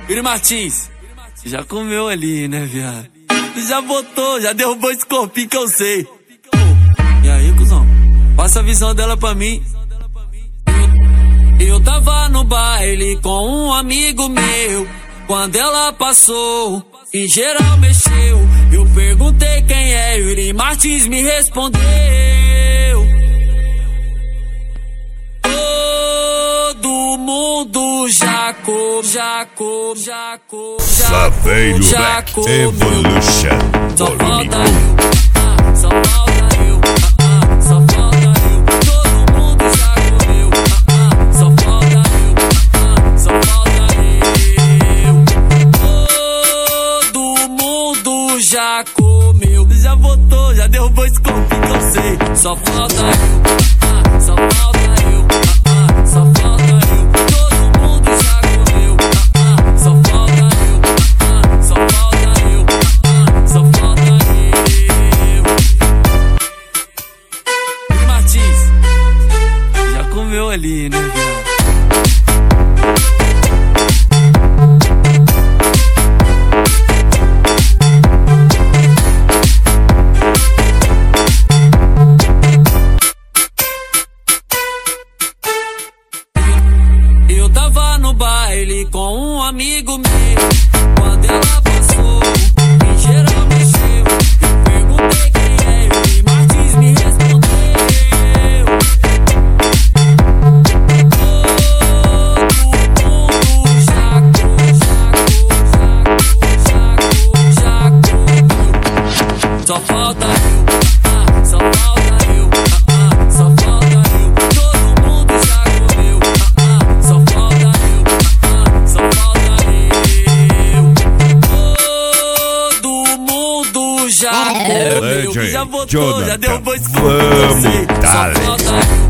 Yuri Martins, já comeu ali, né, viado? Já botou, já derrubou esse corpinho que eu sei. E aí, cuzão? Passa a visão dela pra mim. Eu tava no baile com um amigo meu. Quando ela passou, em geral mexeu. Eu perguntei quem é, Yuri Martins me respondeu. Todo mundo já Saveiro Black Evolution. Só falta eu, só falta eu, só falta eu. Todo mundo já comeu, só falta eu, só falta eu. Todo mundo já comeu, já botou, já derrubou esse corpinho que eu sei. Só falta eu, só falta eu, só falta eu. Todo mundo já comeu, só falta eu, só falta eu, só falta eu. Yuri Martins, já comeu ali, né, viado? Eu tava no baile com um amigo meu. Quando ela passou, em geral mexeu. Eu perguntei quem é, Yuri Martins me respondeu. Todo mundo já comeu. Só falta eu, só falta eu, só falta eu. Todo mundo já comeu. Só falta eu, só falta eu. Todo mundo já comeu, já botou, já derrubou esse corpo que eu sei. Só falta eu.